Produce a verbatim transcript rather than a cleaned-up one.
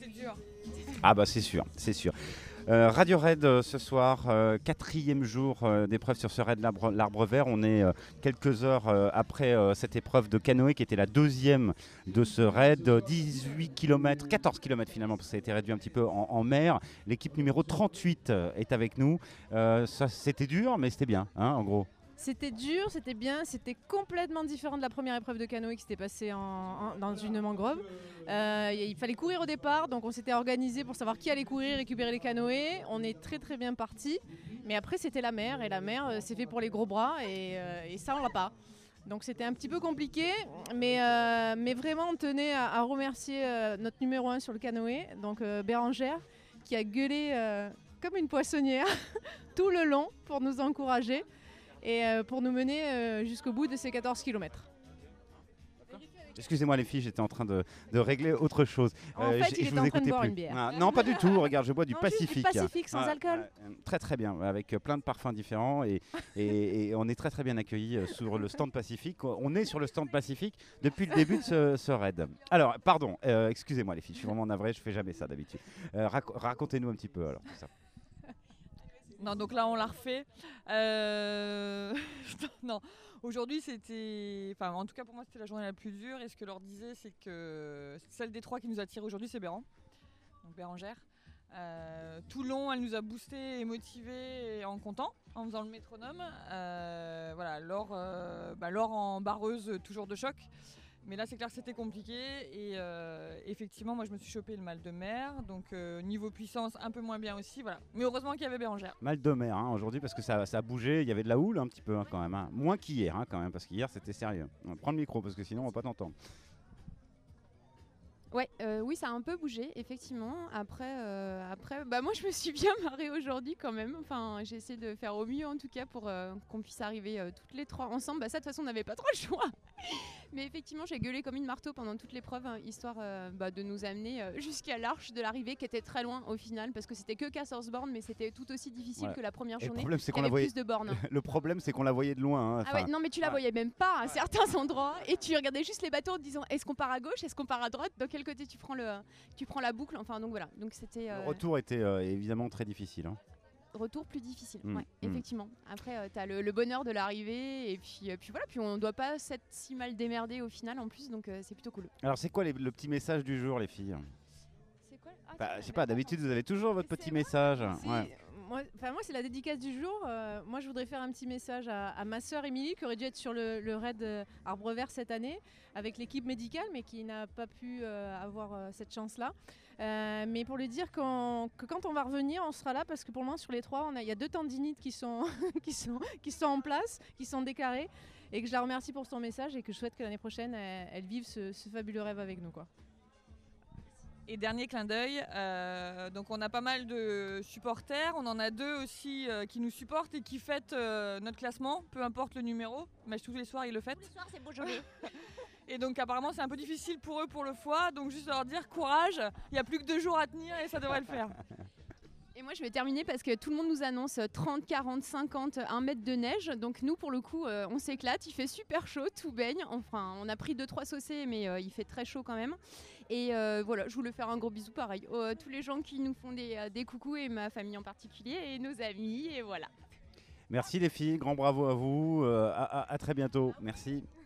c'était dur. Ah bah c'est sûr, c'est sûr. Euh, Radio Raid euh, ce soir, euh, quatrième jour euh, d'épreuve sur ce raid l'Arbre, l'Arbre Vert. On est euh, quelques heures euh, après euh, cette épreuve de canoë qui était la deuxième de ce raid. dix-huit kilomètres, quatorze kilomètres finalement, parce que ça a été réduit un petit peu en, en mer. L'équipe numéro trente-huit euh, est avec nous. Euh, ça, c'était dur, mais c'était bien, hein, en gros. C'était dur, c'était bien, c'était complètement différent de la première épreuve de canoë qui s'était passée en, en- dans une mangrove. Euh, il fallait courir au départ, donc on s'était organisé pour savoir qui allait courir, récupérer les canoës. On est très très bien parti, mais après c'était la mer, et la mer euh, c'est fait pour les gros bras, et, euh, et ça on l'a pas. Donc c'était un petit peu compliqué, mais, euh, mais vraiment on tenait à, à remercier euh, notre numéro un sur le canoë, donc euh, Bérangère, qui a gueulé euh, comme une poissonnière tout le long pour nous encourager et euh, pour nous mener euh, jusqu'au bout de ces quatorze kilomètres. Excusez-moi les filles, j'étais en train de, de régler autre chose. En fait, j- il je était vous en train de écoutais boire plus. une bière. Ah, non, pas du tout. Regarde, je bois du Non, juste du Pacifique. Pacifique sans alcool. euh, très très bien, avec euh, plein de parfums différents et, et- et on est très très bien accueillis euh, sur le stand Pacifique. On est sur le stand Pacifique depuis le début de ce, ce raid. Alors, pardon, euh, excusez-moi les filles, je suis vraiment navré, je fais jamais ça d'habitude. Euh, rac- racontez-nous un petit peu alors tout ça. Non, donc là, on l'a refait. Euh, non, aujourd'hui, c'était. Enfin, en tout cas, pour moi, c'était la journée la plus dure. Et ce que leur disait, c'est que celle des trois qui nous a tiré aujourd'hui, c'est Béran, donc Bérangère. Euh, tout le long, elle nous a boosté et motivé et en comptant, en faisant le métronome. Euh, voilà, Laure, euh, bah, Laure en barreuse, toujours de choc. Mais là, c'est clair que c'était compliqué. Et euh, effectivement, moi, je me suis chopé le mal de mer. Donc, euh, niveau puissance, un peu moins bien aussi. Voilà. Mais heureusement qu'il y avait Bérangère. Mal de mer hein, aujourd'hui parce que ça, ça a bougé, il y avait de la houle un petit peu hein, quand même. Hein. Moins qu'hier hein, quand même, parce qu'hier c'était sérieux. On va prendre le micro parce que sinon on va pas t'entendre. Ouais, euh, oui, ça a un peu bougé, effectivement. Après, euh, après bah, moi, je me suis bien marrée aujourd'hui quand même. Enfin, j'ai essayé de faire au mieux, en tout cas, pour euh, qu'on puisse arriver euh, toutes les trois ensemble. Bah, ça, de toute façon, on n'avait pas trop le choix. Mais effectivement, j'ai gueulé comme une marteau pendant toute l'épreuve, hein, histoire euh, bah, de nous amener euh, jusqu'à l'arche de l'arrivée, qui était très loin au final, parce que c'était que quatorze bornes, mais c'était tout aussi difficile Ouais. que la première Et le journée. problème, c'est Il y qu'on la avait voyait- plus de bornes. Le problème c'est qu'on la voyait de loin. Hein, Ah ouais, enfin, non mais tu la ouais. voyais même pas à certains endroits et tu regardais juste les bateaux en te disant est-ce qu'on part à gauche, est-ce qu'on part à droite, dans quel côté tu prends le tu prends la boucle, enfin donc voilà, donc c'était euh, Le retour était euh, évidemment très difficile. Hein. retour plus difficile, Mm, ouais, mm. effectivement. Après euh, t'as le, le bonheur de l'arrivée et puis, euh, puis voilà, puis on doit pas s'être si mal démerdé au final en plus, donc euh, c'est plutôt cool. Alors c'est quoi les- le petit message du jour les filles? C'est quoi ah, Bah, tiens, je sais pas, d'habitude vous avez toujours votre C'est petit moi message. Si, Ouais. moi, enfin, moi, c'est la dédicace du jour. Euh, moi, je voudrais faire un petit message à, à ma sœur Émilie, qui aurait dû être sur le, le raid euh, Arbre Vert cette année, avec l'équipe médicale, mais qui n'a pas pu euh, avoir euh, cette chance-là. Euh, mais pour lui dire qu'en- que quand on va revenir, on sera là, parce que pour le moment, sur les trois, on a- il y a deux tendinites qui sont, qui, sont, qui sont en place, qui sont déclarées, et que je la remercie pour son message, et que je souhaite que l'année prochaine, elle, elle vive ce, ce fabuleux rêve avec nous, quoi. Et dernier clin d'œil, euh, donc on a pas mal de supporters, on en a deux aussi euh, qui nous supportent et qui fêtent euh, notre classement, peu importe le numéro, mais tous les soirs ils le fêtent. Ce soir c'est Beaujolais. Et donc apparemment c'est un peu difficile pour eux pour le foie, donc juste leur dire courage, il n'y a plus que deux jours à tenir et ça devrait le faire. Et moi je vais terminer parce que tout le monde nous annonce trente, quarante, cinquante, un mètre de neige. Donc nous pour le coup euh, on s'éclate, il fait super chaud, tout baigne. Enfin on a pris deux trois saucées mais euh, il fait très chaud quand même. Et euh, voilà, je voulais faire un gros bisou pareil à euh, tous les gens qui nous font des, euh, des coucous et ma famille en particulier et nos amis et voilà. Merci les filles, grand bravo à vous. euh, à, à- à très bientôt. Merci.